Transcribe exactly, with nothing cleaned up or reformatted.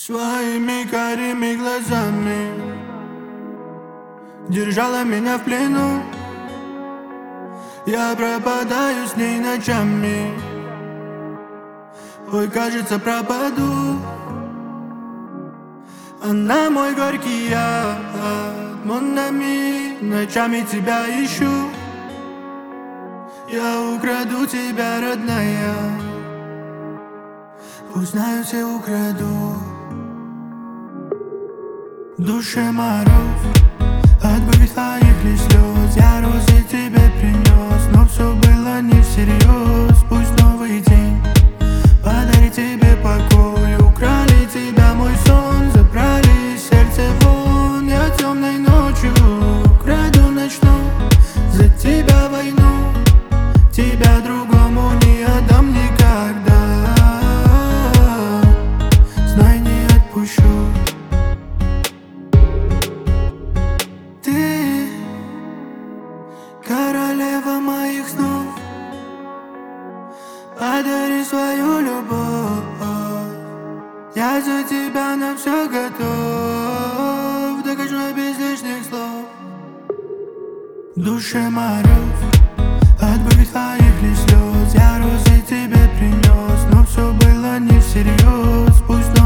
Своими карими глазами держала меня в плену. Я пропадаю с ней ночами. Ой, кажется, пропаду. Она мой горький яд, mon ami. Ночами тебя ищу. Я украду тебя, родная. Пусть знают, все украду. В душе мороз от горьких твоих ли слез. Я розы тебе принес, но все было не всерьез. Пусть новый день подарит тебе покой. Украли тебя, мой сон, забрали сердце вон. Я темной ночью украду начну за тебя войну. Тебя другому не отдам никогда. Знай, не отпущу. Ты королева моих снов. Подари свою любовь. Я за тебя на все готов. Докажу без лишних слов. В душе мороз от горьких твоих ли слез. Я розы тебе принес, но все было не всерьез. Пусть